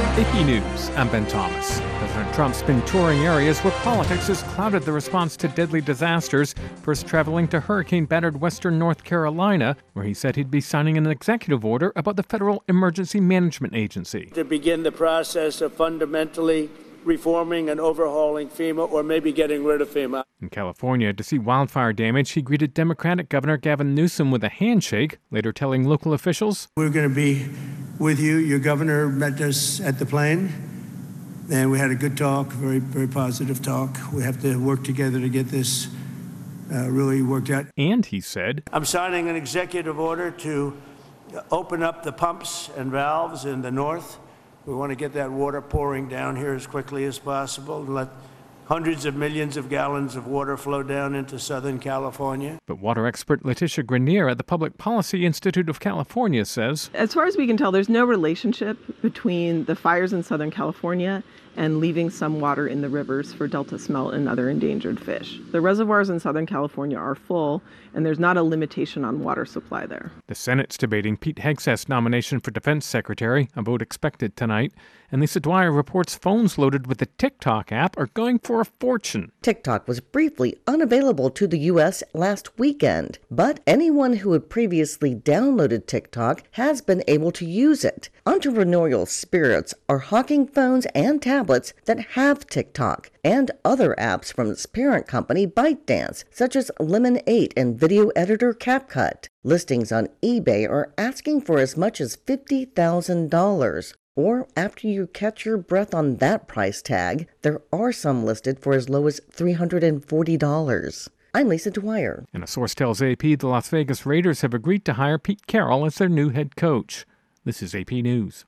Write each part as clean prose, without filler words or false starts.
AP News, I'm Ben Thomas. President Trump's been touring areas where politics has clouded the response to deadly disasters, first traveling to hurricane-battered western North Carolina, where he said he'd be signing an executive order about the Federal Emergency Management Agency. To begin the process of fundamentally reforming and overhauling FEMA, or maybe getting rid of FEMA. In California, to see wildfire damage, he greeted Democratic Governor Gavin Newsom with a handshake, later telling local officials, "We're going to be with you." Your governor met us at the plane, and we had a good talk, very, very positive talk. We have to work together to get this really worked out. And he said, I'm signing an executive order to open up the pumps and valves in the north. We want to get that water pouring down here as quickly as possible and let hundreds of millions of gallons of water flow down into Southern California. But water expert Letitia Grenier at the Public Policy Institute of California says, as far as we can tell, there's no relationship between the fires in Southern California and leaving some water in the rivers for Delta smelt and other endangered fish. The reservoirs in Southern California are full, and there's not a limitation on water supply there. The Senate's debating Pete Hegseth's nomination for Defense Secretary, a vote expected tonight. And Lisa Dwyer reports phones loaded with the TikTok app are going for a fortune. TikTok was briefly unavailable to the U.S. last weekend, but anyone who had previously downloaded TikTok has been able to use it. Entrepreneurial spirits are hawking phones and tablets that have TikTok and other apps from its parent company ByteDance, such as Lemon 8 and video editor CapCut. Listings on eBay are asking for as much as $50,000. Or after you catch your breath on that price tag, there are some listed for as low as $340. I'm Lisa Dwyer. And a source tells AP the Las Vegas Raiders have agreed to hire Pete Carroll as their new head coach. This is AP News.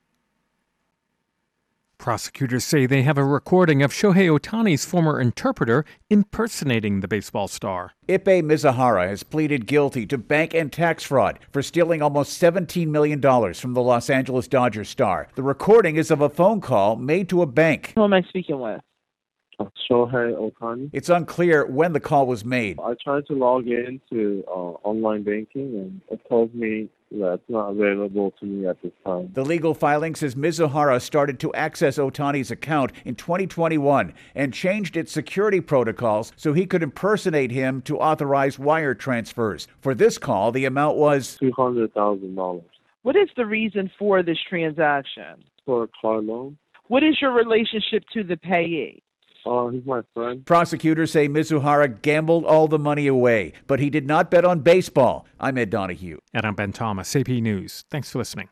Prosecutors say they have a recording of Shohei Ohtani's former interpreter impersonating the baseball star. Ippei Mizuhara has pleaded guilty to bank and tax fraud for stealing almost $17 million from the Los Angeles Dodgers star. The recording is of a phone call made to a bank. Who am I speaking with? Shohei Ohtani. It's unclear when the call was made. I tried to log in to online banking, and it told me that it's not available to me at this time. The legal filing says Mizuhara started to access Ohtani's account in 2021 and changed its security protocols so he could impersonate him to authorize wire transfers. For this call, the amount was $200,000. What is the reason for this transaction? For a car loan. What is your relationship to the payee? He's my friend. Prosecutors say Mizuhara gambled all the money away, but he did not bet on baseball. I'm Ed Donahue. And I'm Ben Thomas, AP News. Thanks for listening.